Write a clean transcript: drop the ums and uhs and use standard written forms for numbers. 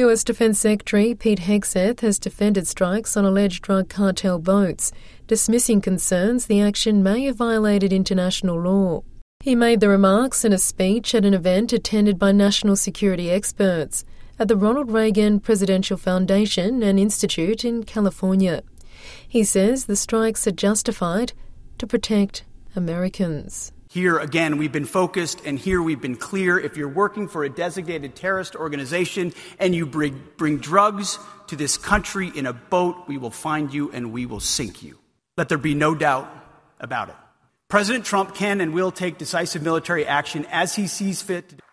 US Defense Secretary Pete Hegseth has defended strikes on alleged drug cartel boats, dismissing concerns the action may have violated international law. He made the remarks in a speech at an event attended by national security experts at the Ronald Reagan Presidential Foundation and Institute in California. He says the strikes are justified to protect Americans. Here, again, we've been focused, and here we've been clear. If you're working for a designated terrorist organization and you bring drugs to this country in a boat, we will find you and we will sink you. Let there be no doubt about it. President Trump can and will take decisive military action as he sees fit.